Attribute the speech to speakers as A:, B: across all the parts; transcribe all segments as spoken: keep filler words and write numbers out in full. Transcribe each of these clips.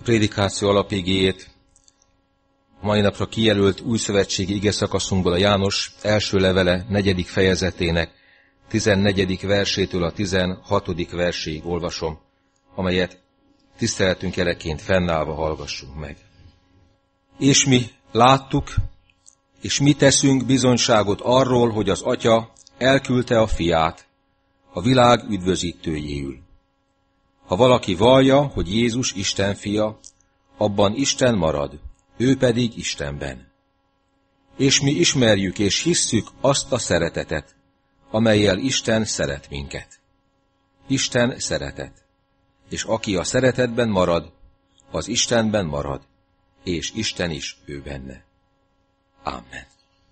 A: A prédikáció alapigéjét a mai napra kijelölt újszövetségi igeszakaszunkból a János első levele negyedik fejezetének tizennegyedik versétől a tizenhatodik verséig olvasom, amelyet tiszteletünk jeleként fennállva hallgassunk meg. És mi láttuk, és mi teszünk bizonyságot arról, hogy az Atya elküldte a Fiát, a világ üdvözítőjéül. Ha valaki vallja, hogy Jézus Isten fia, abban Isten marad, ő pedig Istenben. És mi ismerjük és hisszük azt a szeretetet, amellyel Isten szeret minket. Isten szeretet, és aki a szeretetben marad, az Istenben marad, és Isten is ő benne. Amen.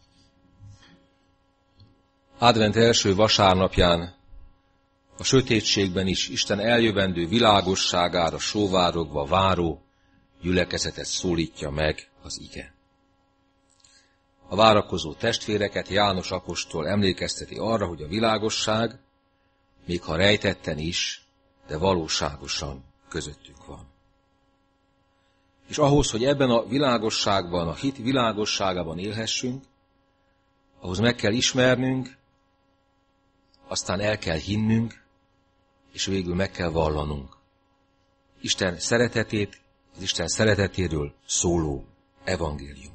A: Advent első vasárnapján a sötétségben is Isten eljövendő világosságára sóvárogva váró gyülekezetet szólítja meg az ige. A várakozó testvéreket János apostol emlékezteti arra, hogy a világosság, még ha rejtetten is, de valóságosan közöttük van. És ahhoz, hogy ebben a világosságban, a hit világosságában élhessünk, ahhoz meg kell ismernünk, aztán el kell hinnünk, és végül meg kell vallanunk Isten szeretetét, az Isten szeretetéről szóló evangéliumot.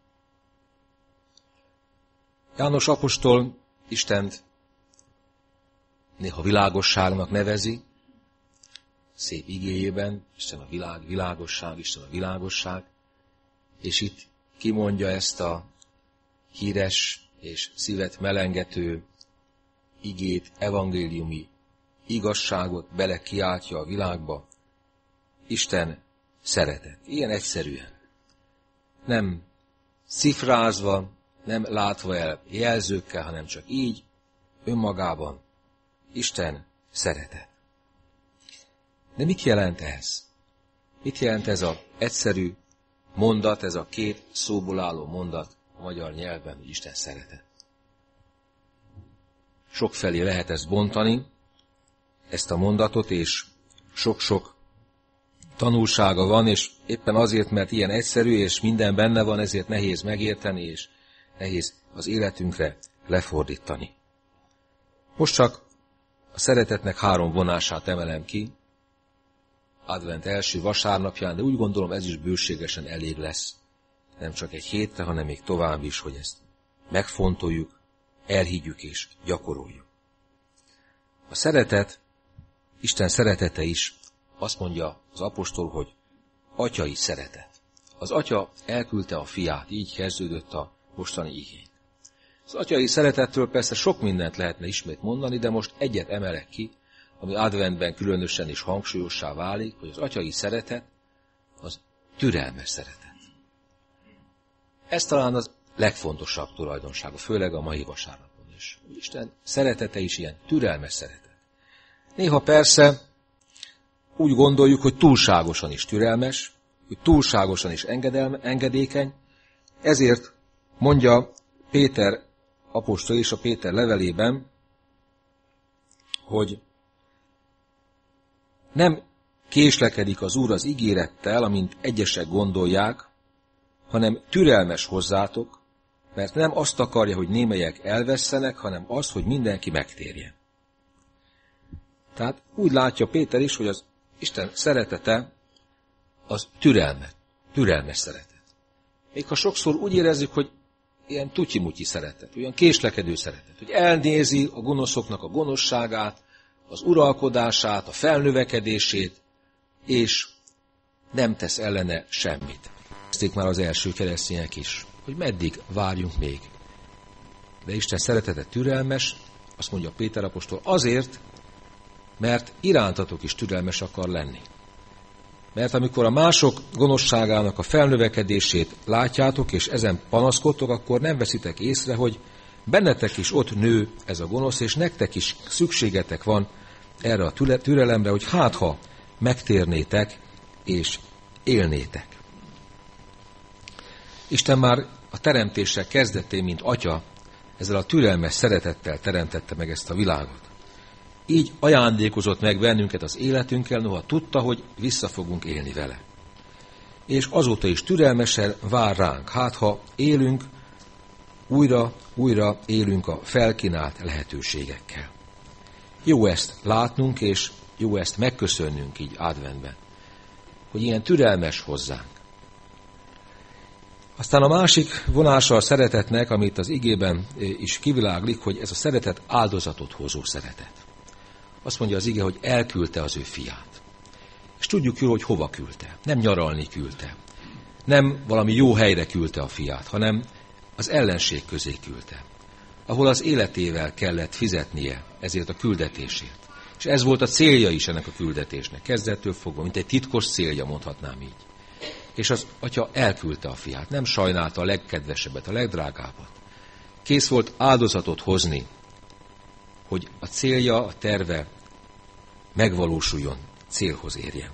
A: János apostol Istent néha világosságnak nevezi, szép igéjében, Isten a világ, világosság, Isten a világosság, és itt kimondja ezt a híres és szívet melengető igét, evangéliumi igazságot belekiáltja a világba. Isten szeretet. Ilyen egyszerűen. Nem cifrázva, nem látva el jelzőkkel, hanem csak így, önmagában. Isten szeretet. De mit jelent ez? Mit jelent ez az egyszerű mondat, ez a két szóból álló mondat a magyar nyelvben, hogy Isten szeretet? Sokfelé lehet ezt bontani, ezt a mondatot, és sok-sok tanulsága van, és éppen azért, mert ilyen egyszerű, és minden benne van, ezért nehéz megérteni, és nehéz az életünkre lefordítani. Most csak a szeretetnek három vonását emelem ki, Advent első vasárnapján, de úgy gondolom, ez is bőségesen elég lesz. Nem csak egy hétre, hanem még tovább is, hogy ezt megfontoljuk, elhiggyük és gyakoroljuk. A szeretet, Isten szeretete is, azt mondja az apostol, hogy atyai szeretet. Az atya elküldte a fiát, így kezdődött a mostani igény. Az atyai szeretettől persze sok mindent lehetne ismét mondani, de most egyet emelek ki, ami adventben különösen is hangsúlyossá válik, hogy az atyai szeretet az türelmes szeretet. Ez talán az legfontosabb tulajdonsága, főleg a mai vasárnapon is. Isten szeretete is ilyen türelmes szeretet. Néha persze úgy gondoljuk, hogy túlságosan is türelmes, hogy túlságosan is engedelme, engedékeny, ezért mondja Péter apostol és a Péter levelében, hogy nem késlekedik az Úr az ígérettel, amint egyesek gondolják, hanem türelmes hozzátok, mert nem azt akarja, hogy némelyek elvesszenek, hanem azt, hogy mindenki megtérjen. Tehát úgy látja Péter is, hogy az Isten szeretete az türelmet, türelmes szeretet. Még ha sokszor úgy érezzük, hogy ilyen tutyi-mutyi szeretet, olyan késlekedő szeretet, hogy elnézi a gonoszoknak a gonoszságát, az uralkodását, a felnövekedését, és nem tesz ellene semmit. Kezdték már az első keresztények is, hogy meddig várjunk még. De Isten szeretete türelmes, azt mondja Péter apostol, azért, mert irántatok is türelmes akar lenni. Mert amikor a mások gonoszságának a felnövekedését látjátok, és ezen panaszkodtok, akkor nem veszitek észre, hogy bennetek is ott nő ez a gonosz, és nektek is szükségetek van erre a türelemre, hogy hát ha megtérnétek, és élnétek. Isten már a teremtésre kezdetén, mint atya, ezzel a türelmes szeretettel teremtette meg ezt a világot. Így ajándékozott meg bennünket az életünkkel, noha tudta, hogy vissza fogunk élni vele. és azóta is türelmesen vár ránk. Hát ha élünk, újra, újra élünk a felkínált lehetőségekkel. Jó ezt látnunk, és jó ezt megköszönnünk így adventben, hogy ilyen türelmes hozzánk. Aztán a másik vonása a szeretetnek, amit az igében is kiviláglik, hogy ez a szeretet áldozatot hozó szeretet. Azt mondja az ige, hogy elküldte az ő fiát. És tudjuk jól, hogy hova küldte. Nem nyaralni küldte. Nem valami jó helyre küldte a fiát, hanem az ellenség közé küldte, ahol az életével kellett fizetnie ezért a küldetésért. És ez volt a célja is ennek a küldetésnek, kezdettől fogva, mint egy titkos célja, mondhatnám így. És az atya elküldte a fiát, nem sajnálta a legkedvesebbet, a legdrágábbat. Kész volt áldozatot hozni, hogy a célja, a terve megvalósuljon, célhoz érjen.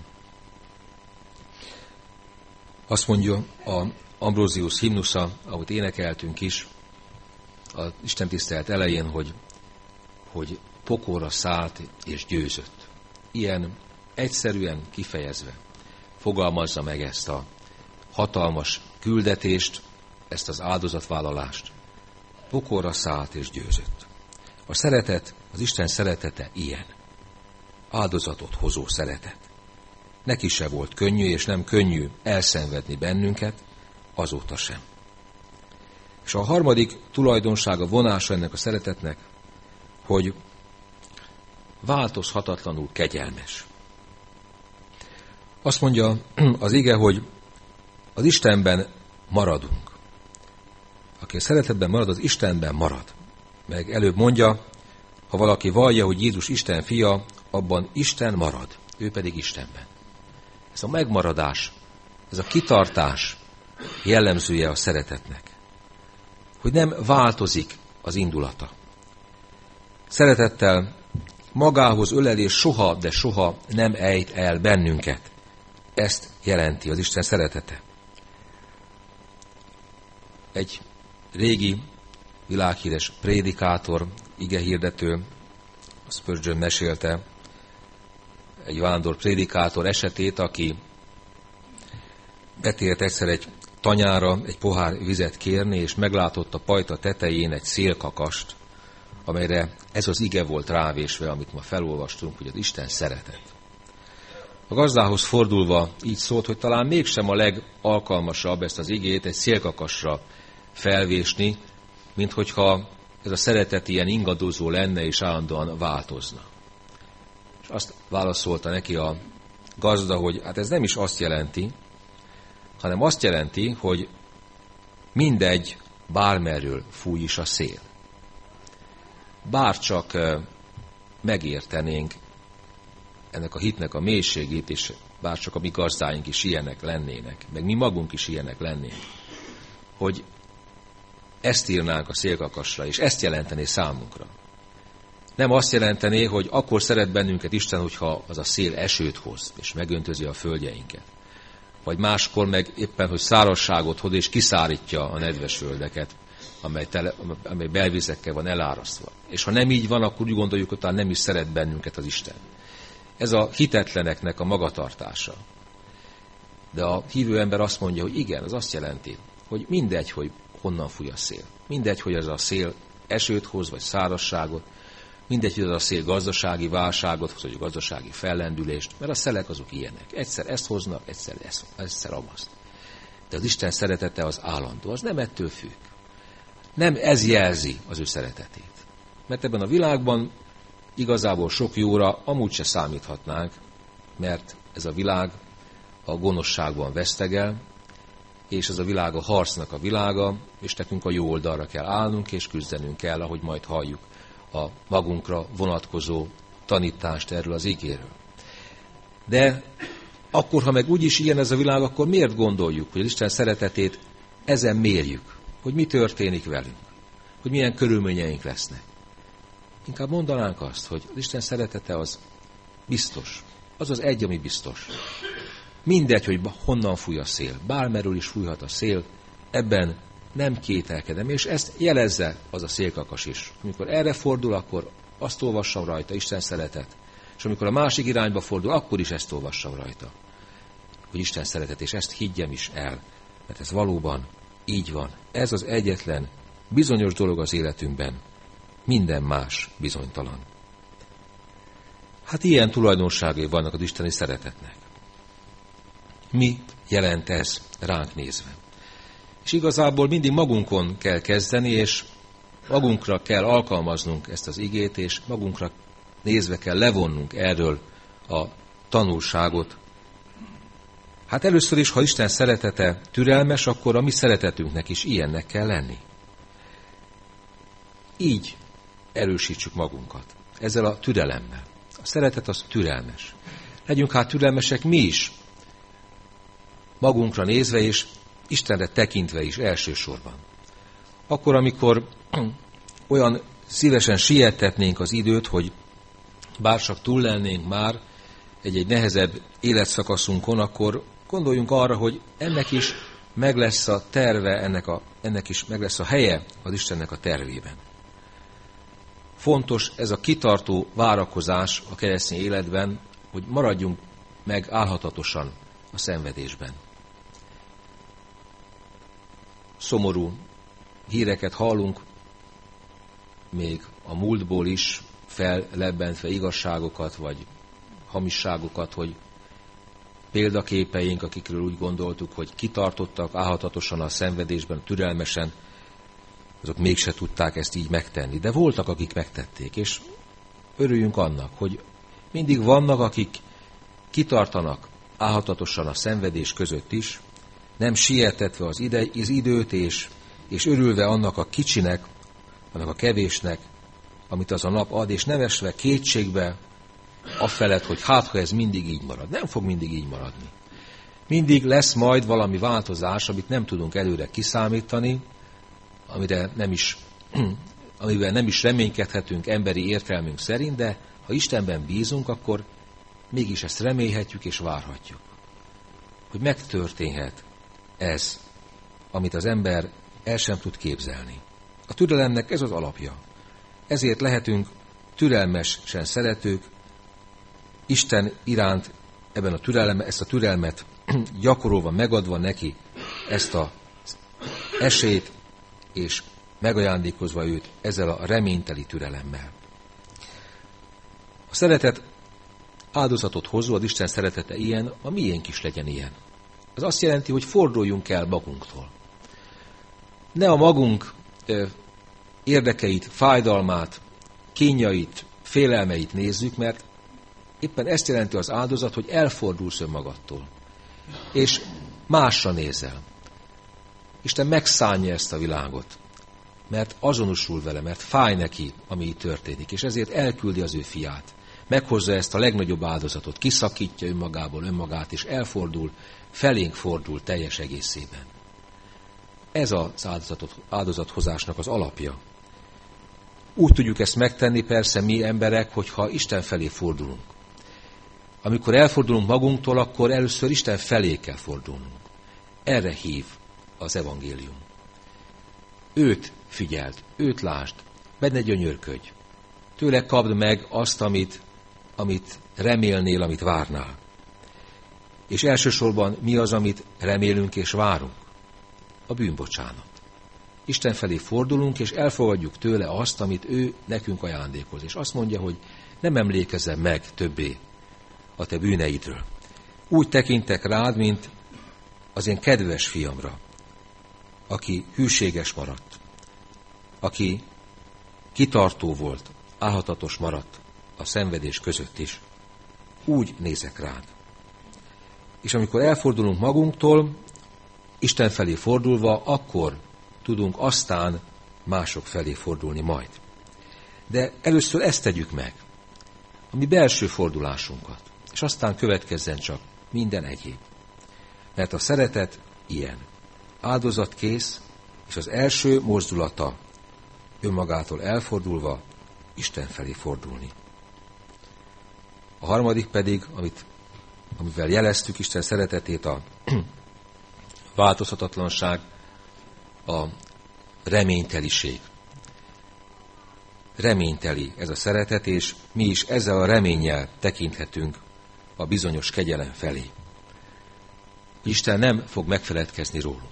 A: Azt mondja a Ambrózius himnusza, ahogy énekeltünk is, az istentisztelet elején, hogy, hogy pokolra szállt és győzött. Ilyen egyszerűen kifejezve fogalmazza meg ezt a hatalmas küldetést, ezt az áldozatvállalást. Pokolra szállt és győzött. A szeretet, az Isten szeretete ilyen. Áldozatot hozó szeretet. Neki se volt könnyű, és nem könnyű elszenvedni bennünket, azóta sem. És a harmadik tulajdonsága, vonása ennek a szeretetnek, hogy változhatatlanul kegyelmes. Azt mondja az ige, hogy az Istenben maradunk. Aki a szeretetben marad, az Istenben marad. Meg előbb mondja, ha valaki vallja, hogy Jézus Isten fia, abban Isten marad, ő pedig Istenben. Ez a megmaradás, ez a kitartás jellemzője a szeretetnek. Hogy nem változik az indulata. Szeretettel magához ölelés soha, de soha nem ejt el bennünket. Ezt jelenti az Isten szeretete. Egy régi világhíres prédikátor, igehirdető, Spurgeon mesélte egy vándor prédikátor esetét, aki betért egyszer egy tanyára egy pohár vizet kérni, és meglátott a pajta tetején egy szélkakast, amelyre ez az ige volt rávésve, amit ma felolvastunk, hogy az Isten szeretet. A gazdához fordulva így szólt, hogy talán mégsem a legalkalmasabb ezt az igét egy szélkakasra felvésni, mint hogyha ez a szeretet ilyen ingadozó lenne és állandóan változna. És azt válaszolta neki a gazda, hogy hát ez nem is azt jelenti, hanem azt jelenti, hogy mindegy, bármerről fúj is a szél. Bárcsak megértenénk ennek a hitnek a mélységét, és bárcsak a mi gazdáink is ilyenek lennének, meg mi magunk is ilyenek lennénk, hogy ezt írnánk a szélkakasra, és ezt jelentené számunkra. Nem azt jelentené, hogy akkor szeret bennünket Isten, hogyha az a szél esőt hoz, és megöntözi a földjeinket. Vagy máskor meg éppen, hogy szárazságot hoz, és kiszárítja a nedves földeket, amely, tele, amely belvizekkel van elárasztva. És ha nem így van, akkor úgy gondoljuk, hogy talán nem is szeret bennünket az Isten. Ez a hitetleneknek a magatartása. De a hívő ember azt mondja, hogy igen, az azt jelenti, hogy mindegy, hogy honnan fúj a szél. Mindegy, hogy ez a szél esőt hoz, vagy szárazságot. Mindegy, hogy ez a szél gazdasági válságot hoz, vagy gazdasági fellendülést, mert a szelek azok ilyenek. Egyszer ezt hoznak, egyszer, ezt, egyszer amaszt. De az Isten szeretete az állandó, az nem ettől függ. Nem ez jelzi az ő szeretetét. Mert ebben a világban igazából sok jóra amúgy se számíthatnánk, mert ez a világ a gonoszságban vesztegel, és ez a világ a harcnak a világa, és nekünk a jó oldalra kell állnunk, és küzdenünk kell, ahogy majd halljuk a magunkra vonatkozó tanítást erről az igéről. De akkor, ha meg úgyis ilyen ez a világ, akkor miért gondoljuk, hogy az Isten szeretetét ezen mérjük, hogy mi történik velünk, hogy milyen körülményeink lesznek. Inkább mondanánk azt, hogy az Isten szeretete az biztos, az az egy, ami biztos. Mindegy, hogy honnan fúj a szél, bármerről is fújhat a szél, ebben nem kételkedem, és ezt jelezze az a szélkakas is. Amikor erre fordul, akkor azt olvassam rajta, Isten szeretet. És amikor a másik irányba fordul, akkor is ezt olvassam rajta. hogy Isten szeretet, és ezt higgyem is el, mert ez valóban így van. Ez az egyetlen bizonyos dolog az életünkben, minden más bizonytalan. Hát ilyen tulajdonságai vannak az isteni szeretetnek. Mi jelent ez ránk nézve? És igazából mindig magunkon kell kezdeni, és magunkra kell alkalmaznunk ezt az igét, és magunkra nézve kell levonnunk erről a tanulságot. Hát először is, ha Isten szeretete türelmes, akkor a mi szeretetünknek is ilyennek kell lenni. Így erősítsük magunkat, ezzel a türelemmel. A szeretet az türelmes. Legyünk hát türelmesek mi is, magunkra nézve és Istenre tekintve is elsősorban. Akkor, amikor olyan szívesen siettetnénk az időt, hogy bárcsak túl lennénk már egy-egy nehezebb életszakaszunkon, akkor gondoljunk arra, hogy ennek is meg lesz a terve, ennek, a, ennek is meg lesz a helye az Istennek a tervében. Fontos ez a kitartó várakozás a keresztény életben, hogy maradjunk meg állhatatosan a szenvedésben. Szomorú híreket hallunk, még a múltból is fellebbentve igazságokat, vagy hamisságokat, hogy példaképeink, akikről úgy gondoltuk, hogy kitartottak állhatatosan a szenvedésben, türelmesen, azok mégse tudták ezt így megtenni. De voltak, akik megtették, és örüljünk annak, hogy mindig vannak, akik kitartanak állhatatosan a szenvedés között is, nem sietetve az, ide, az időt, és, és örülve annak a kicsinek, annak a kevésnek, amit az a nap ad, és nem esve kétségbe afelett, hogy hát, ha ez mindig így marad. Nem fog mindig így maradni. Mindig lesz majd valami változás, amit nem tudunk előre kiszámítani, amire nem is, amivel nem is reménykedhetünk emberi értelmünk szerint, de ha Istenben bízunk, akkor mégis ezt remélhetjük és várhatjuk. Hogy megtörténhet ez, amit az ember el sem tud képzelni. A türelemnek ez az alapja. Ezért lehetünk türelmesen szeretők, Isten iránt ebben a türelme, ezt a türelmet gyakorolva, megadva neki ezt az esélyt, és megajándékozva őt ezzel a reményteli türelemmel. A szeretet áldozatot hozó, az Isten szeretete ilyen, a miénk is legyen ilyen. Ez azt jelenti, hogy forduljunk el magunktól. Ne a magunk ö, érdekeit, fájdalmát, kínjait, félelmeit nézzük, mert éppen ezt jelenti az áldozat, hogy elfordulsz önmagadtól. És másra nézel. Isten megszánja ezt a világot, mert azonosul vele, mert fáj neki, ami itt történik, és ezért elküldi az ő fiát. Meghozza ezt a legnagyobb áldozatot, kiszakítja önmagából önmagát, és elfordul, felénk fordul teljes egészében. Ez az áldozatot, áldozathozásnak az alapja. Úgy tudjuk ezt megtenni persze mi emberek, hogyha Isten felé fordulunk. Amikor elfordulunk magunktól, akkor először Isten felé kell fordulnunk. Erre hív az evangélium. Őt figyeld, őt lásd, benne gyönyörködj. Tőle kapd meg azt, amit, amit remélnél, amit várnál. És elsősorban mi az, amit remélünk és várunk? A bűnbocsánat. Isten felé fordulunk, és elfogadjuk tőle azt, amit ő nekünk ajándékoz. És azt mondja, hogy nem emlékezzem meg többé a te bűneidről. Úgy tekintek rád, mint az én kedves fiamra, aki hűséges maradt, aki kitartó volt, állhatatos maradt a szenvedés között is. Úgy nézek rád. És amikor elfordulunk magunktól, Isten felé fordulva, akkor tudunk aztán mások felé fordulni majd. De először ezt tegyük meg, a mi belső fordulásunkat, és aztán következzen csak minden egyéb. Mert a szeretet ilyen. Áldozatkész, és az első mozdulata önmagától elfordulva Isten felé fordulni. A harmadik pedig, amit, amivel jeleztük Isten szeretetét, a változhatatlanság, a reményteliség. Reményteli ez a szeretet, és mi is ezzel a reménnyel tekinthetünk a bizonyos kegyelem felé. Isten nem fog megfeledkezni rólunk.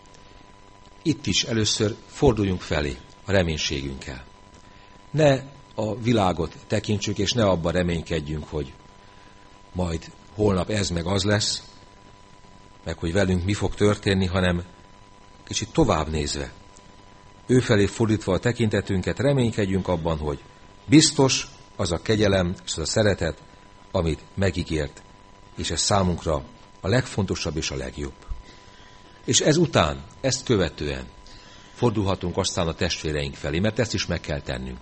A: Itt is először forduljunk felé a reménységünkkel. Ne a világot tekintsük, és ne abban reménykedjünk, hogy majd holnap ez meg az lesz, meg hogy velünk mi fog történni, hanem kicsit tovább nézve, ő felé fordítva a tekintetünket, reménykedjünk abban, hogy biztos az a kegyelem és az a szeretet, amit megígért, és ez számunkra a legfontosabb és a legjobb. És ez után, ezt követően fordulhatunk aztán a testvéreink felé, mert ezt is meg kell tennünk.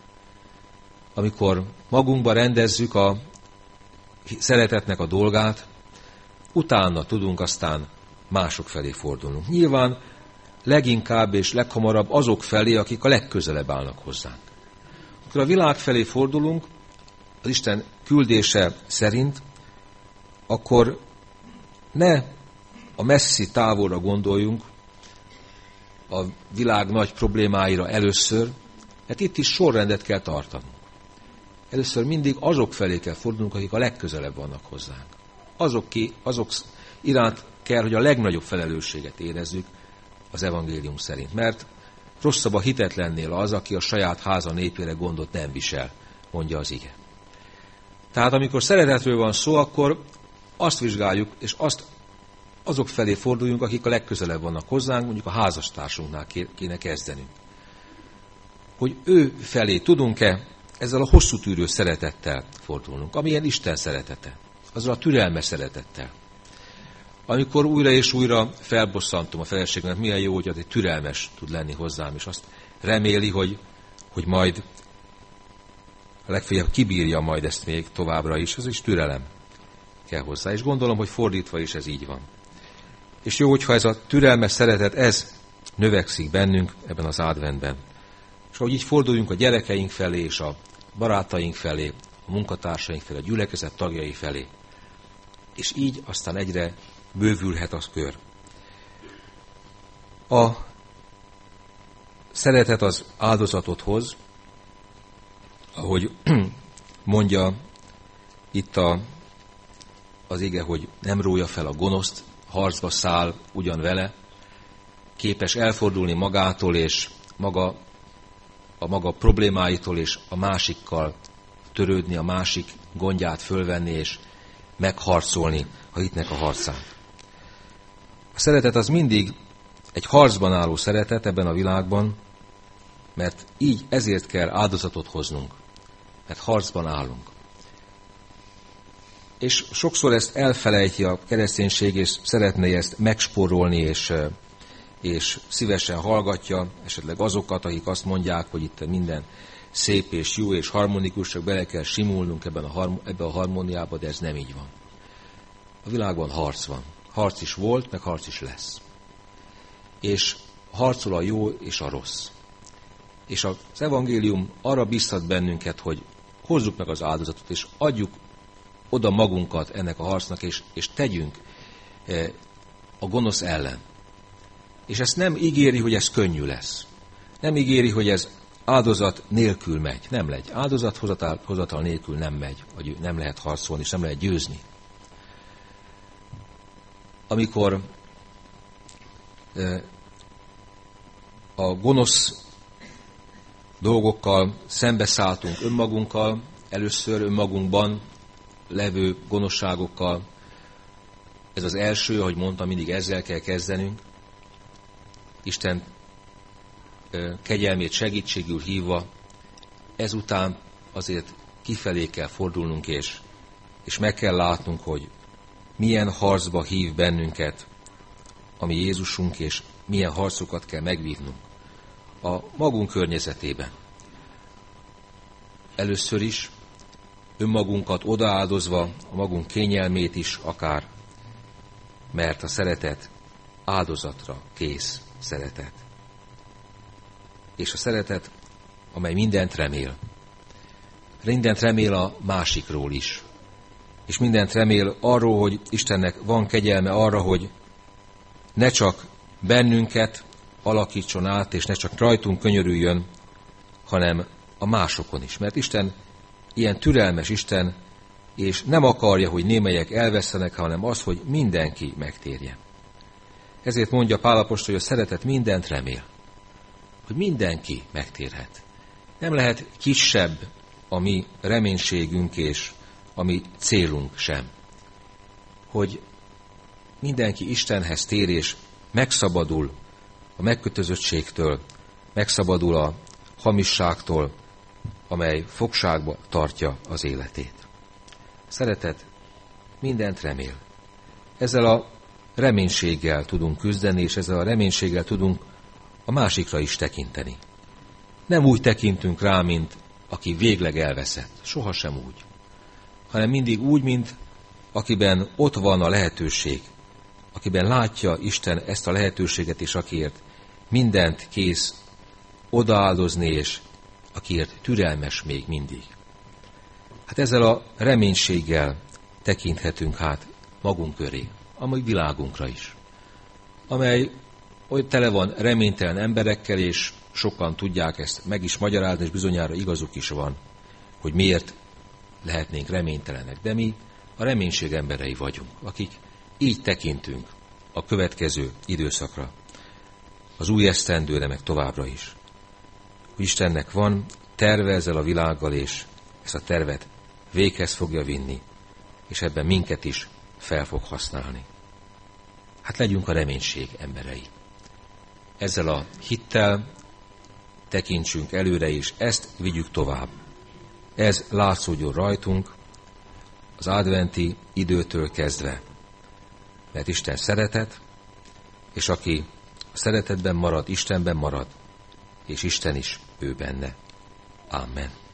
A: Amikor magunkba rendezzük a szeretetnek a dolgát, utána tudunk aztán mások felé fordulnunk. Nyilván leginkább és leghamarabb azok felé, akik a legközelebb állnak hozzánk. Amikor a világ felé fordulunk, az Isten küldése szerint, akkor ne a messzi távolra gondoljunk, a világ nagy problémáira először, mert itt is sorrendet kell tartanunk. Először mindig azok felé kell fordulnunk, akik a legközelebb vannak hozzánk. Azok, ki, azok iránt kell, hogy a legnagyobb felelősséget érezzük az evangélium szerint. Mert rosszabb a hitetlennél az, aki a saját háza népére gondot nem visel, mondja az ige. Tehát amikor szeretetről van szó, akkor azt vizsgáljuk, és azt azok felé forduljunk, akik a legközelebb vannak hozzánk, mondjuk a házastársunknál kéne kezdenünk. Hogy ő felé tudunk-e ezzel a hosszú tűrő szeretettel fordulnunk, amilyen Isten szeretete, azzal a türelmes szeretettel. Amikor újra és újra felbosszantom a feleségemet, milyen jó, hogy egy türelmes tud lenni hozzám, és azt reméli, hogy, hogy majd legfeljebb kibírja majd ezt még továbbra is, az is türelem kell hozzá. És gondolom, hogy fordítva is ez így van. És jó, hogyha ez a türelmes szeretet, ez növekszik bennünk ebben az adventben. És ahogy így forduljunk a gyerekeink felé, és a barátaink felé, a munkatársaink felé, a gyülekezet tagjai felé. És így aztán egyre bővülhet az kör. A szeretet az áldozatot hoz, ahogy mondja itt a, az ige, hogy nem rója fel a gonoszt, harcba száll ugyan vele, képes elfordulni magától és maga, a maga problémáitól, és a másikkal törődni, a másik gondját fölvenni, és megharcolni a hitnek a harcát. A szeretet az mindig egy harcban álló szeretet ebben a világban, mert így ezért kell áldozatot hoznunk, mert harcban állunk. És sokszor ezt elfelejti a kereszténység, és szeretné ezt megspórolni, és, és szívesen hallgatja, esetleg azokat, akik azt mondják, hogy itt minden szép és jó és harmonikus, csak bele kell simulnunk ebben a, ebbe a harmóniába, de ez nem így van. A világban harc van. Harc is volt, meg harc is lesz. És harcol a jó és a rossz. És az evangélium arra biztat bennünket, hogy hozzuk meg az áldozatot, és adjuk oda magunkat ennek a harcnak, és, és tegyünk a gonosz ellen. És ezt nem ígéri, hogy ez könnyű lesz. Nem ígéri, hogy ez áldozat nélkül megy. Nem megy. Áldozathozatal nélkül nem megy, vagy nem lehet harcolni, és nem lehet győzni. Amikor a gonosz dolgokkal szembeszálltunk önmagunkkal, először önmagunkban levő gonoszságokkal, ez az első, ahogy mondtam, mindig ezzel kell kezdenünk, Isten kegyelmét segítségül hívva, ezután azért kifelé kell fordulnunk, és, és meg kell látnunk, hogy milyen harcba hív bennünket a mi Jézusunk, és milyen harcokat kell megvívnunk a magunk környezetében. Először is önmagunkat odaáldozva, a magunk kényelmét is akár, mert a szeretet áldozatra kész szeretet. És a szeretet, amely mindent remél. Mindent remél a másikról is. És mindent remél arról, hogy Istennek van kegyelme arra, hogy ne csak bennünket alakítson át, és ne csak rajtunk könyörüljön, hanem a másokon is. Mert Isten ilyen türelmes Isten, és nem akarja, hogy némelyek elvesszenek, hanem az, hogy mindenki megtérjen. Ezért mondja Pál apostol, hogy a szeretet mindent remél, hogy mindenki megtérhet. Nem lehet kisebb a mi reménységünk és a mi célunk sem. Hogy mindenki Istenhez tér és megszabadul a megkötözöttségtől, megszabadul a hamisságtól, amely fogságba tartja az életét. Szeretet mindent remél. Ezzel a reménységgel tudunk küzdeni, és ezzel a reménységgel tudunk a másikra is tekinteni. Nem úgy tekintünk rá, mint aki végleg elveszett. Sohasem úgy. Hanem mindig úgy, mint akiben ott van a lehetőség, akiben látja Isten ezt a lehetőséget, és akiért mindent kész odaáldozni, és akiért türelmes még mindig. Hát ezzel a reménységgel tekinthetünk hát magunk köré, amely világunkra is, amely olyan tele van reménytelen emberekkel, és sokan tudják ezt meg is magyarázni, és bizonyára igazuk is van, hogy miért lehetnénk reménytelenek. De mi a reménység emberei vagyunk, akik így tekintünk a következő időszakra, az új esztendőre, meg továbbra is. Hogy Istennek van terve ezzel a világgal, és ezt a tervet véghez fogja vinni, és ebben minket is fel fog használni. Hát legyünk a reménység emberei. Ezzel a hittel tekintsünk előre, és ezt vigyük tovább. Ez látszódjon rajtunk az adventi időtől kezdve. Mert Isten szeretet, és aki a szeretetben marad, Istenben marad, és Isten is ő benne. Amen.